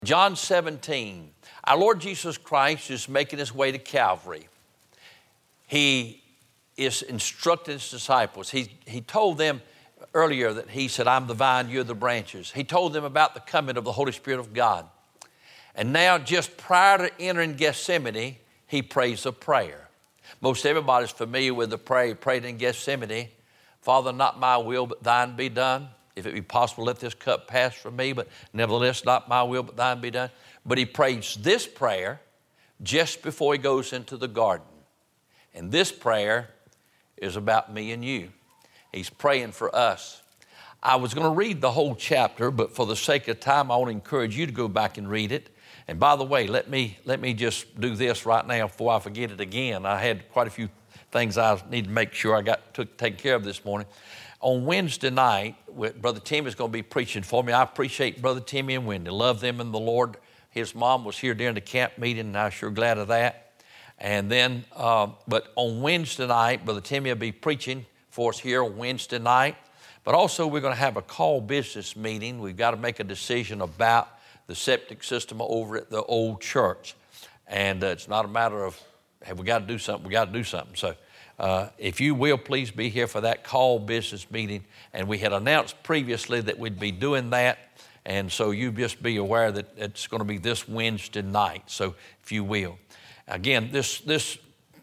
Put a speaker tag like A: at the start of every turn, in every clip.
A: John 17, our Lord Jesus Christ is making his way to Calvary. He is instructing his disciples. He told them earlier that he said, I'm the vine, you're the branches. He told them about the coming of the Holy Spirit of God. And now just prior to entering Gethsemane, he prays a prayer. Most everybody's familiar with the prayer he prayed in Gethsemane. Father, not my will, but thine be done. If it be possible, let this cup pass from me, but nevertheless, not my will, but thine be done. But he prays this prayer just before he goes into the garden. And this prayer is about me and you. He's praying for us. I was going to read the whole chapter, but for the sake of time, I want to encourage you to go back and read it. And by the way, let me just do this right now before I forget it again. I had quite a few things I need to make sure I took taken care of this morning. On Wednesday night, Brother Timmy is going to be preaching for me. I appreciate Brother Timmy and Wendy. Love them in the Lord. His mom was here during the camp meeting, and I'm sure glad of that. And then, but on Wednesday night, Brother Timmy will be preaching for us here on Wednesday night. But also, we're going to have a call business meeting. We've got to make a decision about the septic system over at the old church. And it's not a matter of, have we got to do something? We got to do something. So if you will, please be here for that call business meeting. And we had announced previously that we'd be doing that. And so you just be aware that it's going to be this Wednesday night. So if you will. Again, this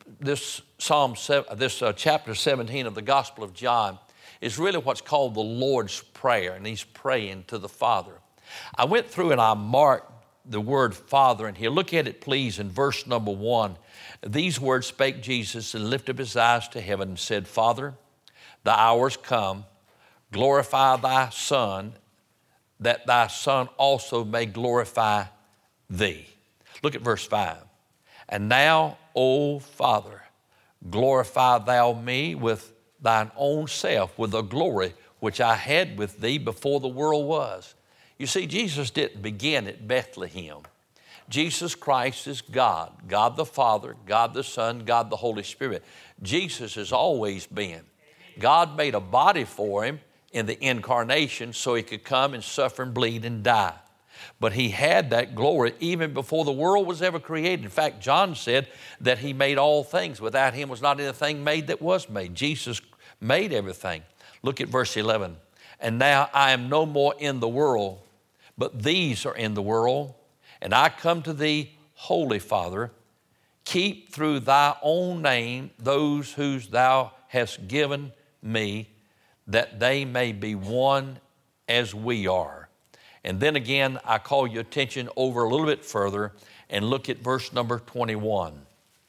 A: chapter 17 of the Gospel of John is really what's called the Lord's Prayer. And he's praying to the Father. I went through and I marked the word Father in here. Look at it, please, in verse number 1. These words spake Jesus and lifted up his eyes to heaven and said, Father, the hour's come, glorify thy Son, that thy Son also may glorify thee. Look at verse 5. And now, O Father, glorify thou me with thine own self, with the glory which I had with thee before the world was. You see, Jesus didn't begin at Bethlehem. Jesus Christ is God, God the Father, God the Son, God the Holy Spirit. Jesus has always been. God made a body for him in the incarnation so he could come and suffer and bleed and die. But he had that glory even before the world was ever created. In fact, John said that he made all things. Without him was not anything made that was made. Jesus made everything. Look at verse 11. And now I am no more in the world, but these are in the world. And I come to thee, Holy Father, keep through thy own name those whose thou hast given me, that they may be one as we are. And then again, I call your attention over a little bit further and look at verse number 21.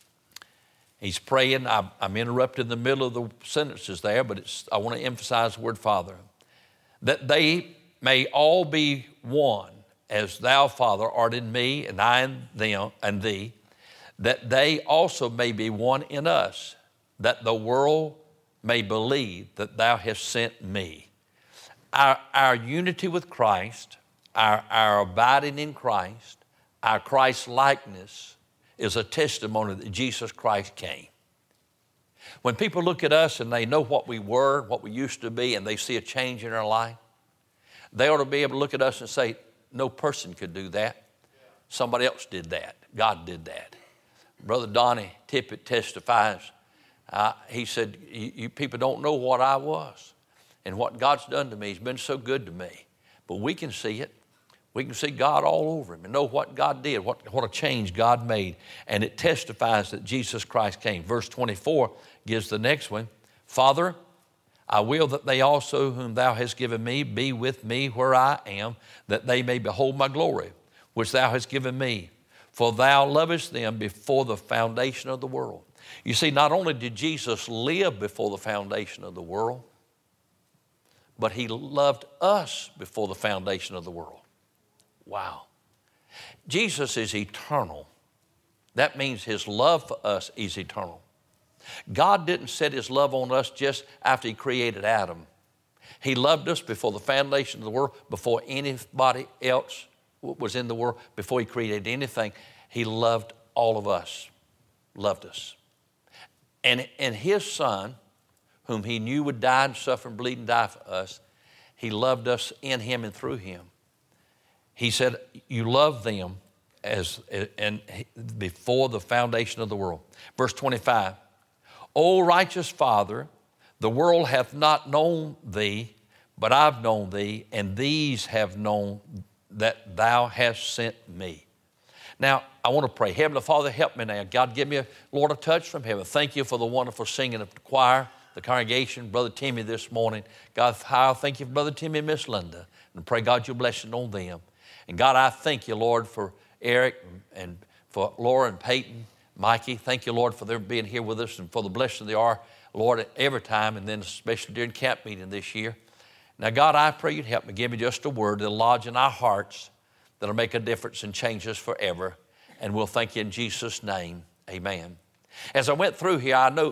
A: He's praying. I'm interrupted in the middle of the sentences there, but I want to emphasize the word Father. That they may all be one, as thou, Father, art in me, and I in them and thee, that they also may be one in us, that the world may believe that thou hast sent me. Our unity with Christ, our abiding in Christ, our Christ-likeness is a testimony that Jesus Christ came. When people look at us and they know what we were, what we used to be, and they see a change in our life, they ought to be able to look at us and say, no person could do that. Somebody else did that. God did that. Brother Donnie Tippett testifies. He said, you people don't know what I was and what God's done to me. He's been so good to me. But we can see it. We can see God all over him and know what God did, what a change God made. And it testifies that Jesus Christ came. Verse 24 gives the next one. Father, I will that they also whom thou hast given me be with me where I am, that they may behold my glory, which thou hast given me. For thou lovest them before the foundation of the world. You see, not only did Jesus live before the foundation of the world, but he loved us before the foundation of the world. Wow. Jesus is eternal. That means his love for us is eternal. God didn't set his love on us just after he created Adam. He loved us before the foundation of the world, before anybody else was in the world, before he created anything. He loved all of us, loved us. And his Son, whom he knew would die and suffer and bleed and die for us, he loved us in him and through him. He said, you love them before the foundation of the world. Verse 25, O righteous Father, the world hath not known thee, but I've known thee, and these have known that thou hast sent me. Now, I want to pray. Heavenly Father, help me now. God, give me, Lord, a touch from heaven. Thank you for the wonderful singing of the choir, the congregation, Brother Timmy this morning. God, I thank you for Brother Timmy and Miss Linda. And pray, God, your blessing on them. And God, I thank you, Lord, for Eric and for Laura and Peyton, Mikey. Thank you, Lord, for them being here with us and for the blessing they are, Lord, every time, and then especially during camp meeting this year. Now, God, I pray you'd help me. Give me just a word that'll lodge in our hearts, that'll make a difference and change us forever. And we'll thank you in Jesus' name. Amen. As I went through here, I know,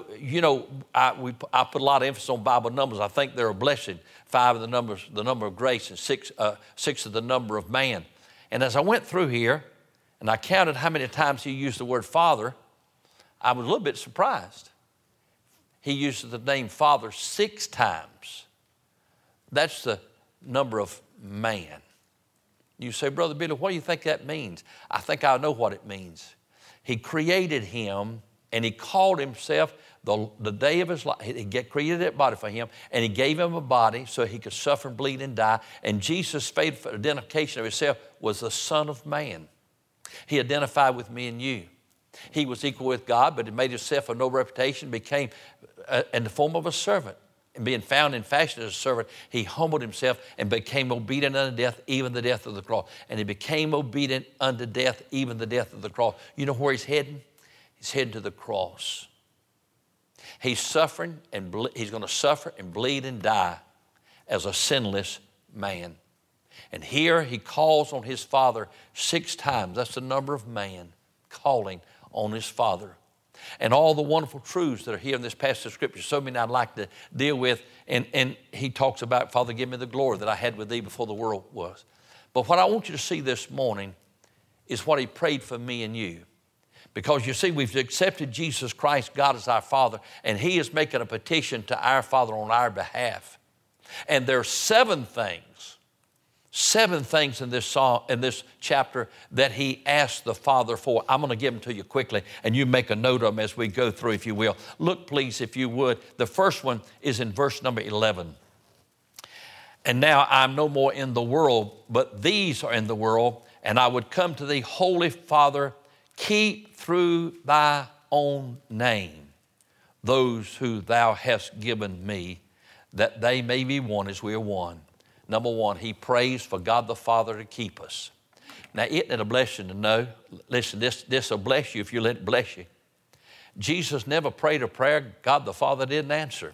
A: I put a lot of emphasis on Bible numbers. I think they're a blessing. 5 of the number of grace, and 6 of the number of man. And as I went through here, and I counted how many times he used the word Father, I was a little bit surprised. He uses the name Father 6 times. That's the number of man. You say, Brother Billy, what do you think that means? I think I know what it means. He created him, and he called himself the day of his life. He created that body for him, and he gave him a body so he could suffer and bleed and die. And Jesus' faithful identification of himself was the Son of Man. He identified with me and you. He was equal with God, but he made himself of no reputation, became in the form of a servant. And being found in fashion as a servant, he humbled himself and became obedient unto death, even the death of the cross. And he became obedient unto death, even the death of the cross. You know where he's heading? He's heading to the cross. He's suffering, and he's going to suffer and bleed and die as a sinless man. And here he calls on his Father 6 times. That's the number of man calling on his Father. And all the wonderful truths that are here in this passage of Scripture, so many I'd like to deal with. And he talks about, Father, give me the glory that I had with thee before the world was. But what I want you to see this morning is what he prayed for me and you. Because you see, we've accepted Jesus Christ, God as our Father, and he is making a petition to our Father on our behalf. And there are 7 things in this chapter that he asked the Father for. I'm going to give them to you quickly, and you make a note of them as we go through, if you will. Look, please, if you would. The first one is in verse number 11. And now I'm no more in the world, but these are in the world, and I would come to thee, Holy Father, keep through thy own name those who thou hast given me, that they may be one as we are one. Number 1, he prays for God the Father to keep us. Now, isn't it a blessing to know? Listen, this will bless you if you let it bless you. Jesus never prayed a prayer God the Father didn't answer.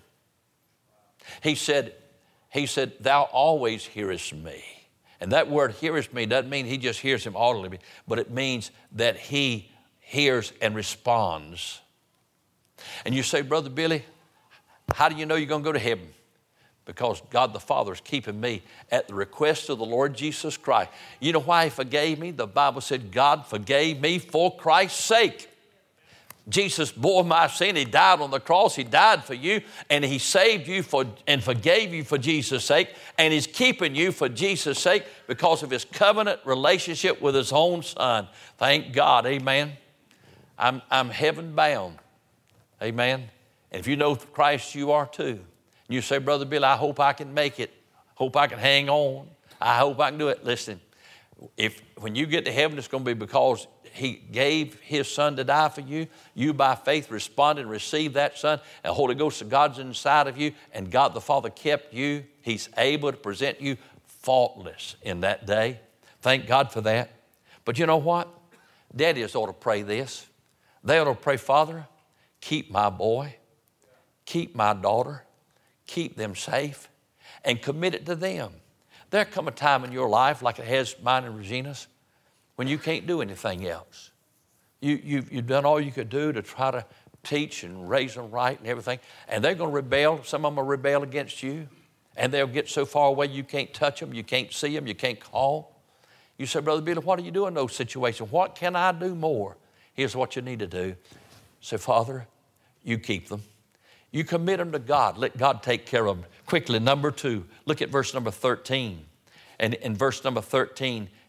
A: He said, thou always hearest me. And that word hearest me doesn't mean he just hears him audibly, but it means that he hears and responds. And you say, Brother Billy, how do you know you're going to go to heaven? Because God the Father is keeping me at the request of the Lord Jesus Christ. You know why he forgave me? The Bible said God forgave me for Christ's sake. Jesus bore my sin. He died on the cross. He died for you, and he saved you and forgave you for Jesus' sake, and he's keeping you for Jesus' sake because of his covenant relationship with his own Son. Thank God. Amen. I'm heaven bound. Amen. And if you know Christ, you are too. You say, Brother Bill, I hope I can make it. Hope I can hang on. I hope I can do it. Listen, when you get to heaven, it's going to be because he gave his Son to die for you. You by faith responded and received that Son. And the Holy Ghost of God's inside of you. And God the Father kept you. He's able to present you faultless in that day. Thank God for that. But you know what? Daddies ought to pray this. They ought to pray, Father, keep my boy. Keep my daughter. Keep them safe and commit it to them. There'll come a time in your life, like it has mine and Regina's, when you can't do anything else. You've done all you could do to try to teach and raise them right and everything, and they're going to rebel. Some of them will rebel against you, and they'll get so far away you can't touch them, you can't see them, you can't call. You say, Brother Billy, what do you do in those situations? What can I do more? Here's what you need to do. Say, Father, you keep them. You commit them to God. Let God take care of them. Quickly, number 2, look at verse number 13. And in verse number 13,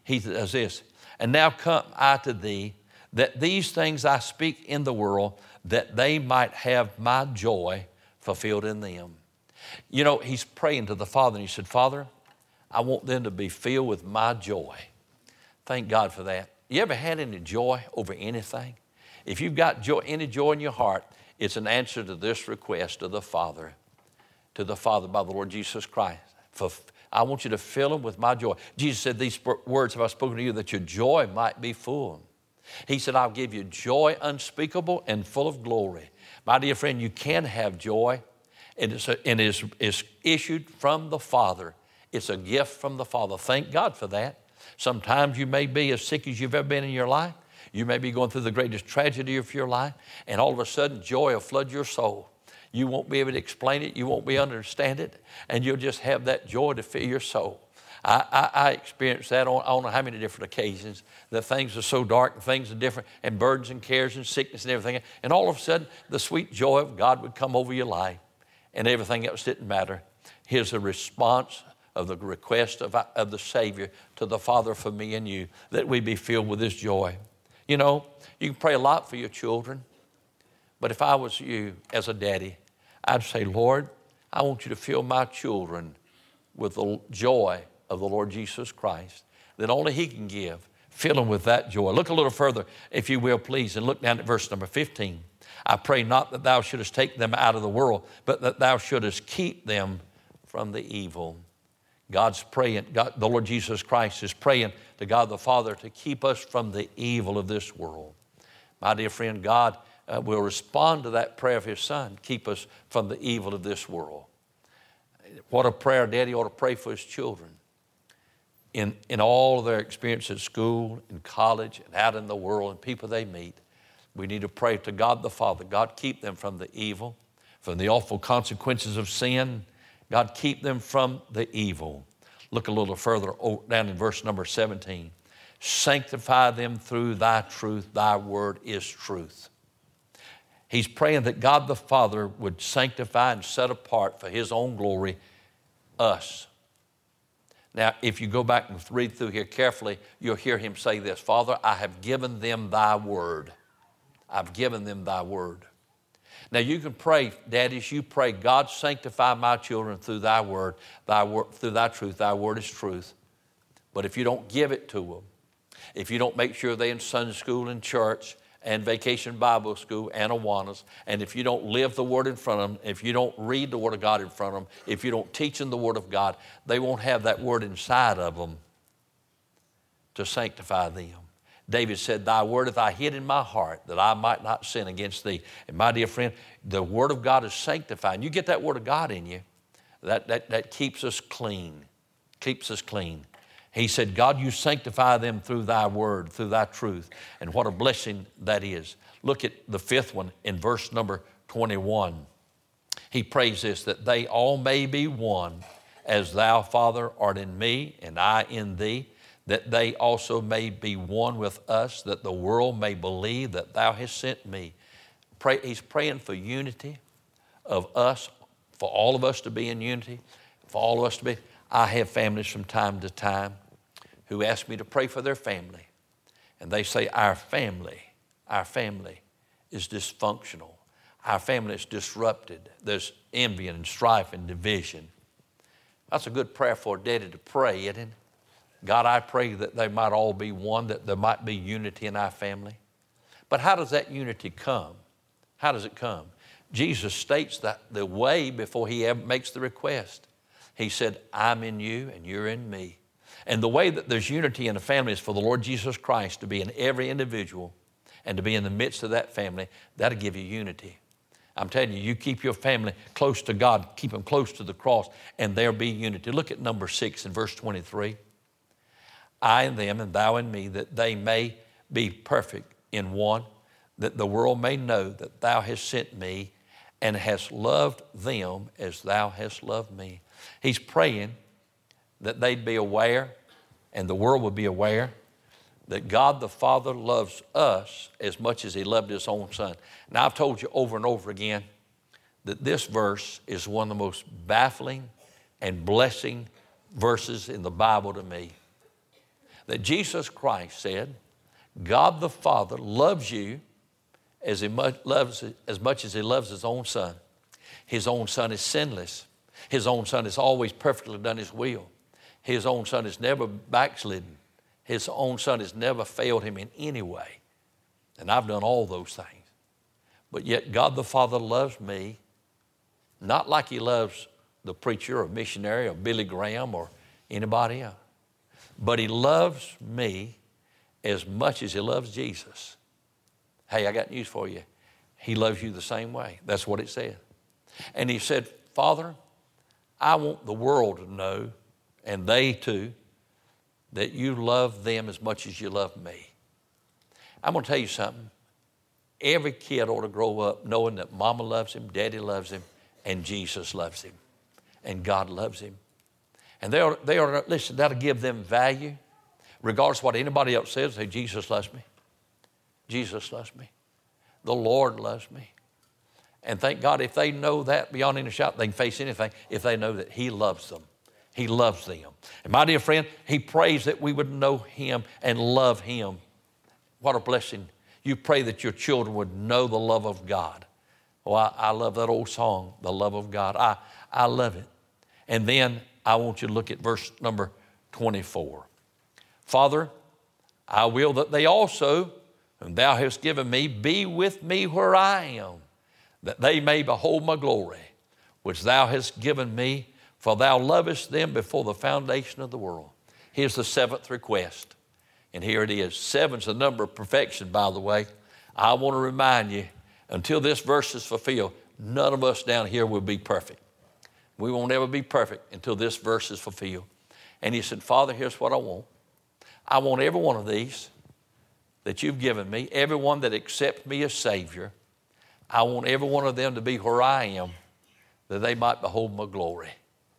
A: he does this. And now come I to thee, that these things I speak in the world, that they might have my joy fulfilled in them. You know, he's praying to the Father, and he said, Father, I want them to be filled with my joy. Thank God for that. You ever had any joy over anything? If you've got joy, any joy in your heart, it's an answer to this request of the Father, by the Lord Jesus Christ. I want you to fill them with my joy. Jesus said, these words have I spoken to you that your joy might be full. He said, I'll give you joy unspeakable and full of glory. My dear friend, you can have joy. It is issued from the Father. It's a gift from the Father. Thank God for that. Sometimes you may be as sick as you've ever been in your life. You may be going through the greatest tragedy of your life, and all of a sudden joy will flood your soul. You won't be able to explain it. You won't be able to understand it, and you'll just have that joy to fill your soul. I experienced that on I don't know how many different occasions, that things are so dark and things are different, and burdens and cares and sickness and everything. And all of a sudden, the sweet joy of God would come over your life, and everything else didn't matter. Here's a response of the request of the Savior to the Father for me and you, that we be filled with His joy. You know, you can pray a lot for your children, but if I was you as a daddy, I'd say, Lord, I want you to fill my children with the joy of the Lord Jesus Christ that only He can give. Fill them with that joy. Look a little further, if you will, please, and look down at verse number 15. I pray not that thou shouldest take them out of the world, but that thou shouldest keep them from the evil. God's praying, the Lord Jesus Christ is praying to God the Father to keep us from the evil of this world. My dear friend, God will respond to that prayer of His Son, keep us from the evil of this world. What a prayer Daddy ought to pray for his children. In all of their experience at school, in college, and out in the world, and people they meet, we need to pray to God the Father. God, keep them from the evil, from the awful consequences of sin. God, keep them from the evil. Look a little further down in verse number 17. Sanctify them through thy truth. Thy word is truth. He's praying that God the Father would sanctify and set apart for His own glory us. Now, if you go back and read through here carefully, you'll hear Him say this, Father, I have given them thy word. I've given them thy word. Now, you can pray, daddies, you pray, God, sanctify my children through thy word, through thy truth. Thy word is truth. But if you don't give it to them, if you don't make sure they're in Sunday school and church and Vacation Bible School and Awanas, and if you don't live the Word in front of them, if you don't read the Word of God in front of them, if you don't teach them the Word of God, they won't have that Word inside of them to sanctify them. David said, thy word hath I hid in my heart that I might not sin against thee. And my dear friend, the Word of God is sanctifying. You get that Word of God in you, that keeps us clean, keeps us clean. He said, God, you sanctify them through thy word, through thy truth. And what a blessing that is. Look at the fifth one in verse number 21. He prays this, that they all may be one, as thou, Father, art in me, and I in thee, that they also may be one with us, that the world may believe that thou hast sent me. He's praying for unity of us, for all of us to be in unity, for all of us to be. I have families from time to time who ask me to pray for their family. And they say, our family is dysfunctional. Our family is disrupted. There's envy and strife and division. That's a good prayer for a daddy to pray, isn't it? God, I pray that they might all be one, that there might be unity in our family. But how does that unity come? How does it come? Jesus states that the way before He ever makes the request. He said, I'm in you and you're in me. And the way that there's unity in a family is for the Lord Jesus Christ to be in every individual and to be in the midst of that family. That'll give you unity. I'm telling you, you keep your family close to God, keep them close to the cross, and there'll be unity. Look at number 6 in verse 23. I and them and thou and me, that they may be perfect in one, that the world may know that thou hast sent me and hast loved them as thou hast loved me. He's praying that they'd be aware, and the world would be aware, that God the Father loves us as much as He loved His own Son. Now, I've told you over and over again that this verse is one of the most baffling and blessing verses in the Bible to me. that Jesus Christ said, God the Father loves you as much as he loves his own son. His own son is sinless. His own son has always perfectly done his will. His own son has never backslidden. His own son has never failed him in any way. And I've done all those things. But yet God the Father loves me, not like he loves the preacher or missionary or Billy Graham or anybody else. But he loves me as much as he loves Jesus. Hey, I got news for you. He loves you the same way. That's what it said. And he said, Father, I want the world to know, and they too, that you love them as much as you love me. I'm going to tell you something. Every kid ought to grow up knowing that mama loves him, daddy loves him, and Jesus loves him, and God loves him. And they are listen, that'll give them value, regardless of what anybody else says. Say, Jesus loves me. Jesus loves me. The Lord loves me. And thank God if they know that beyond any doubt, they can face anything if they know that he loves them. He loves them. And my dear friend, he prays that we would know him and love him. What a blessing. You pray that your children would know the love of God. Oh, I love that old song, The Love of God. I love it. And then I want you to look at verse number 24. Father, I will that they also, whom thou hast given me, be with me where I am, that they may behold my glory, which thou hast given me, for thou lovest them before the foundation of the world. Here's the seventh request. And here it is. Seven's the number of perfection, by the way. I want to remind you, until this verse is fulfilled, none of us down here will be perfect. We won't ever be perfect until this verse is fulfilled. And he said, Father, here's what I want. I want every one of these that you've given me, everyone that accepts me as Savior, I want every one of them to be where I am, that they might behold my glory.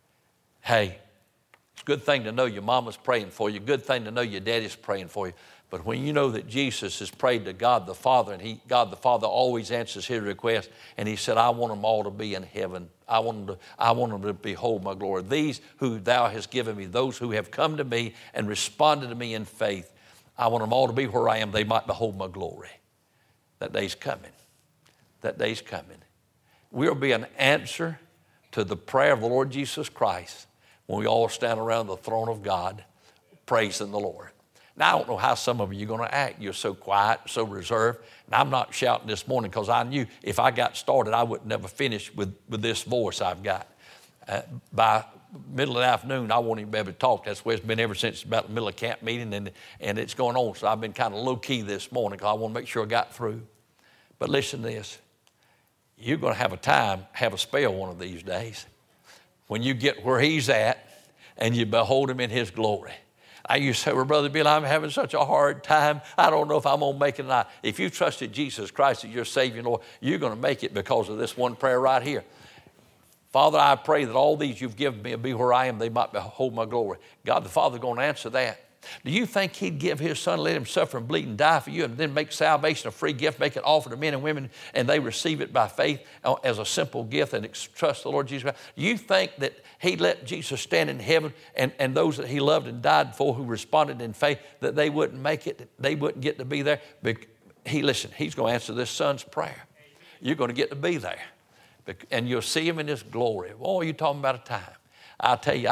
A: Hey, it's a good thing to know your mama's praying for you, good thing to know your daddy's praying for you. But when you know that Jesus has prayed to God the Father, and God the Father always answers his request, and he said, I want them all to be in heaven. I want them to behold my glory. These who thou hast given me, those who have come to me and responded to me in faith, I want them all to be where I am, they might behold my glory. That day's coming. That day's coming. We'll be an answer to the prayer of the Lord Jesus Christ when we all stand around the throne of God praising the Lord. Now, I don't know how some of you are going to act. You're so quiet, so reserved. And I'm not shouting this morning because I knew if I got started, I would never finish with this voice I've got. By middle of the afternoon, I won't even be able to talk. That's where it's been ever since about the middle of camp meeting, and it's going on. So I've been kind of low-key this morning because I want to make sure I got through. But listen to this. You're going to have a spell one of these days when you get where he's at and you behold him in his glory. I used to say, well, Brother Bill, I'm having such a hard time. I don't know if I'm going to make it or not. If you trusted Jesus Christ as your Savior, Lord, you're going to make it because of this one prayer right here. Father, I pray that all these you've given me will be where I am, they might behold my glory. God the Father is going to answer that. Do you think he'd give his son, let him suffer and bleed and die for you, and then make salvation a free gift, make it offer to men and women, and they receive it by faith as a simple gift and trust the Lord Jesus Christ? You think that he'd let Jesus stand in heaven and those that he loved and died for who responded in faith, that they wouldn't make it, they wouldn't get to be there? Listen, he's going to answer this son's prayer. You're going to get to be there, and you'll see him in his glory. Oh, you're talking about a time. I tell you,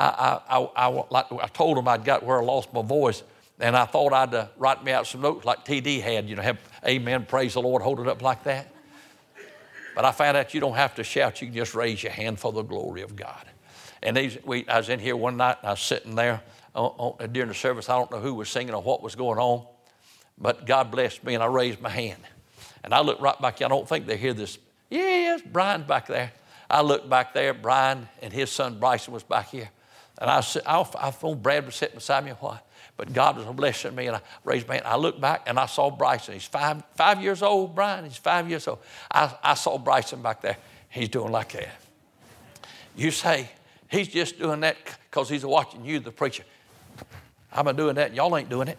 A: I told him I'd got where I lost my voice, and I thought I'd write me out some notes like TD had, have amen, praise the Lord, hold it up like that. But I found out you don't have to shout, you can just raise your hand for the glory of God. And I was in here one night, and I was sitting there during the service. I don't know who was singing or what was going on, but God blessed me, and I raised my hand. And I looked right back here. I don't think they hear this. Yes, Brian's back there. I looked back there, Brian and his son Bryson was back here. And I thought Brad was sitting beside me a while. But God was blessing me, and I raised my hand. I looked back, and I saw Bryson. He's five years old, Brian. He's 5 years old. I saw Bryson back there. He's doing like that. You say, he's just doing that because he's watching you, the preacher. I'm doing that, and y'all ain't doing it.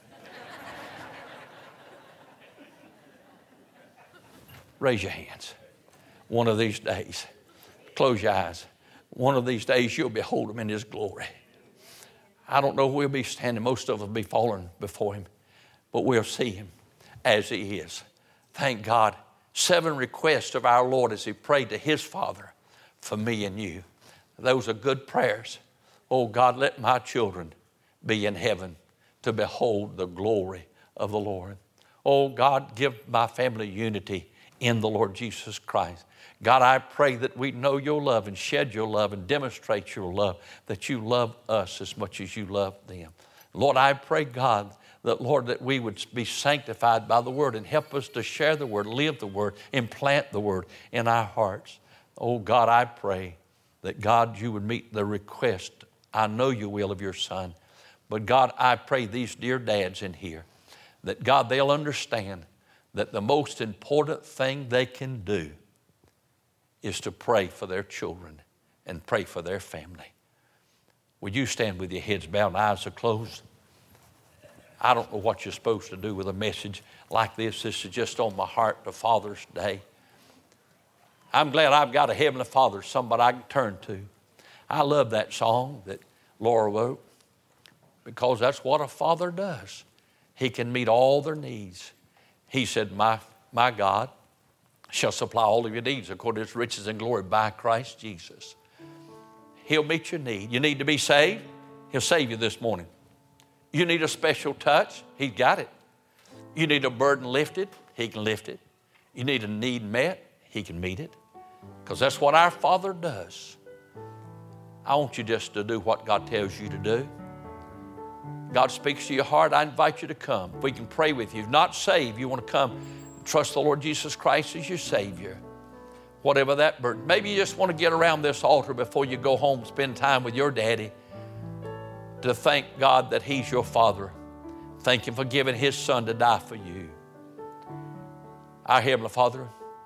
A: Raise your hands. One of these days, close your eyes. One of these days, you'll behold him in his glory. I don't know where we'll be standing. Most of us will be falling before him, but we'll see him as he is. Thank God. 7 requests of our Lord as he prayed to his Father for me and you. Those are good prayers. Oh God, let my children be in heaven to behold the glory of the Lord. Oh God, give my family unity in the Lord Jesus Christ. God, I pray that we know your love and shed your love and demonstrate your love, that you love us as much as you love them. Lord, I pray, God, that, Lord, that we would be sanctified by the word and help us to share the word, live the word, implant the word in our hearts. Oh, God, I pray that, God, you would meet the request, I know you will, of your son. But, God, I pray these dear dads in here, that, God, they'll understand that the most important thing they can do is to pray for their children and pray for their family. Would you stand with your heads bowed and eyes are closed? I don't know what you're supposed to do with a message like this. This is just on my heart to Father's Day. I'm glad I've got a Heavenly Father, somebody I can turn to. I love that song that Laura wrote because that's what a father does. He can meet all their needs. He said, my God shall supply all of your needs according to his riches and glory by Christ Jesus. He'll meet your need. You need to be saved? He'll save you this morning. You need a special touch? He's got it. You need a burden lifted? He can lift it. You need a need met? He can meet it. Because that's what our Father does. I want you just to do what God tells you to do. God speaks to your heart. I invite you to come. We can pray with you. If not saved, you want to come and trust the Lord Jesus Christ as your Savior. Whatever that burden. Maybe you just want to get around this altar before you go home, spend time with your daddy, to thank God that he's your Father. Thank him for giving his son to die for you. Our Heavenly Father,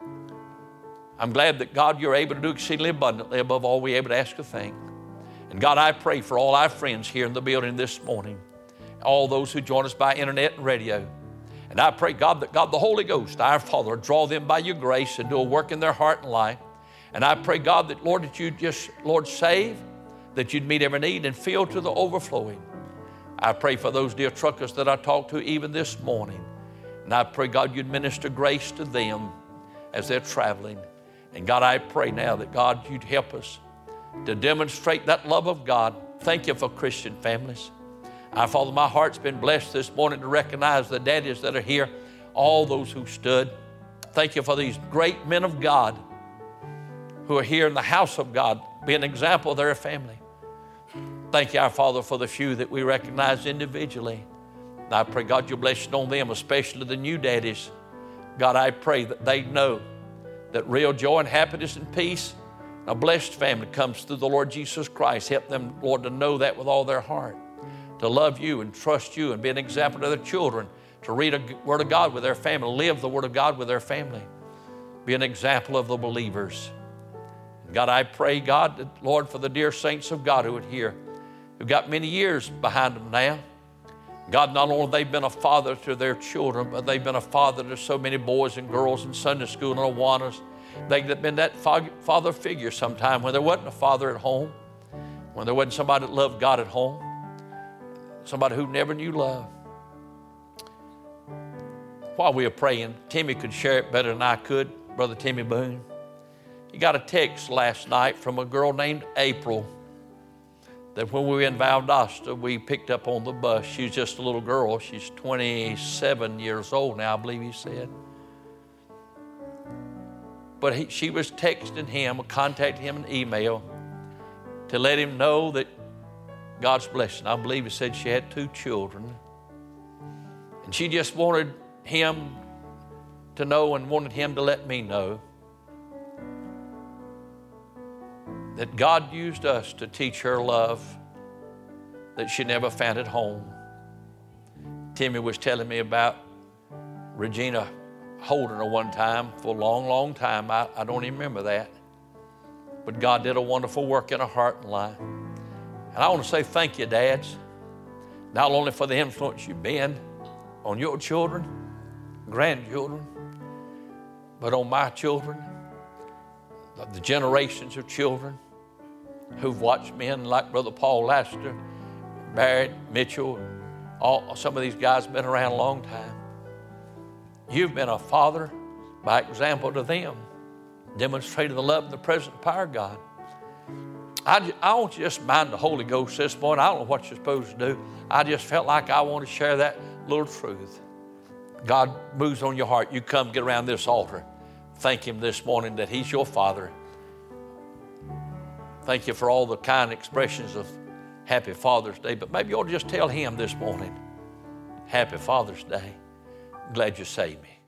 A: I'm glad that, God, you're able to do exceedingly abundantly above all we're able to ask or think. And God, I pray for all our friends here in the building this morning, all those who join us by internet and radio. And I pray, God, that God, the Holy Ghost, our Father, draw them by your grace and do a work in their heart and life. And I pray, God, that, Lord, that you just, Lord, save, that you'd meet every need and fill to the overflowing. I pray for those dear truckers that I talked to even this morning. And I pray, God, you'd minister grace to them as they're traveling. And God, I pray now that, God, you'd help us to demonstrate that love of God. Thank you for Christian families. Our Father, my heart's been blessed this morning to recognize the daddies that are here, all those who stood. Thank you for these great men of God who are here in the house of God, be an example of their family. Thank you, our Father, for the few that we recognize individually. And I pray, God, you bless on them, especially the new daddies. God, I pray that they know that real joy and happiness and peace, a blessed family comes through the Lord Jesus Christ. Help them, Lord, to know that with all their heart, to love you and trust you and be an example to their children, to read a Word of God with their family, live the Word of God with their family, be an example of the believers. God, I pray, God, that, Lord, for the dear saints of God who are here, who've got many years behind them now. God, not only have they been a father to their children, but they've been a father to so many boys and girls in Sunday school and Awanas. They've been that father figure sometime when there wasn't a father at home, when there wasn't somebody that loved God at home, somebody who never knew love. While we were praying, Timmy could share it better than I could, Brother Timmy Boone. He got a text last night from a girl named April that when we were in Valdosta, we picked up on the bus. She's just a little girl. She's 27 years old now, I believe he said. But she was texting him, contacting him an email to let him know that God's blessing. I believe he said she had 2 children. And she just wanted him to know and wanted him to let me know that God used us to teach her love that she never found at home. Timmy was telling me about Regina holding her one time for a long, long time. I don't even remember that. But God did a wonderful work in her heart and life. And I want to say thank you, dads, not only for the influence you've been on your children, grandchildren, but on my children, the generations of children who've watched men like Brother Paul Lassiter Barrett, Mitchell, some of these guys have been around a long time. You've been a father by example to them, demonstrating the love and the present power of God. I want you to just mind the Holy Ghost this morning. I don't know what you're supposed to do. I just felt like I want to share that little truth. God moves on your heart. You come get around this altar. Thank Him this morning that He's your Father. Thank you for all the kind expressions of Happy Father's Day. But maybe you'll just tell Him this morning, Happy Father's Day. Glad you saved me.